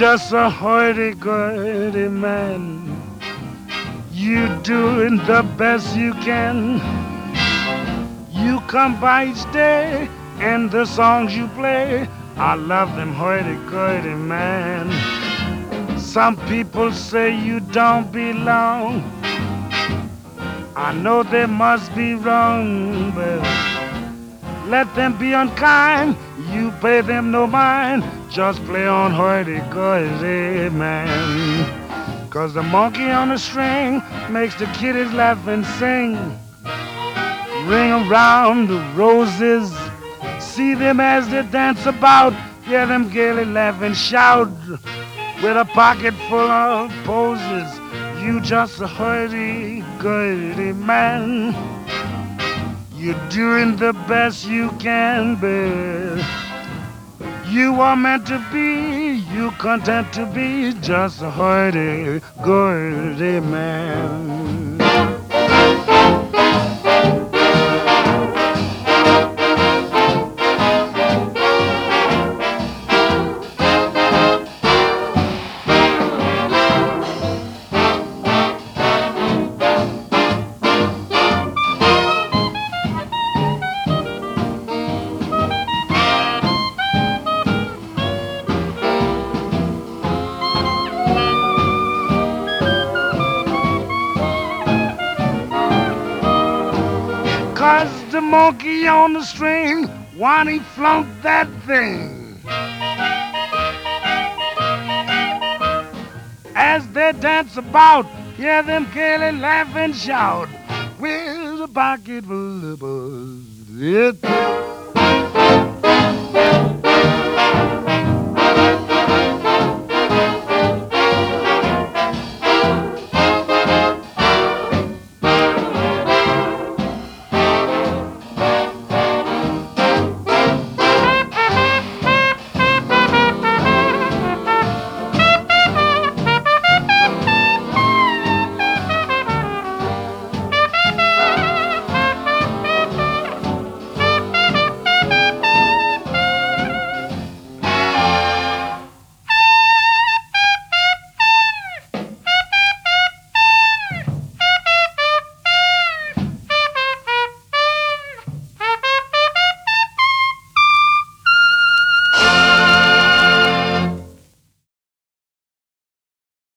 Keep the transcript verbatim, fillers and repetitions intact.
just a hoity-gurty man. You doing the best you can. You come by each day and the songs you play, I love them hoity-gurty man. Some people say you don't belong. I know they must be wrong, but let them be unkind. You pay them no mind. Just play on hoity-gurty man. 'Cause the monkey on the string makes the kiddies laugh and sing. Ring around the roses, see them as they dance about. Hear them gaily laugh and shout. With a pocket full of posies, you just a hoity-gurty man. You're doing the best you can, babe. You are meant to be, you content to be just a hoity-gurty man. 'Cause the monkey on the string, why he flunked that thing. As they dance about, hear them gaily laugh and shout. With a pocket full of buzz.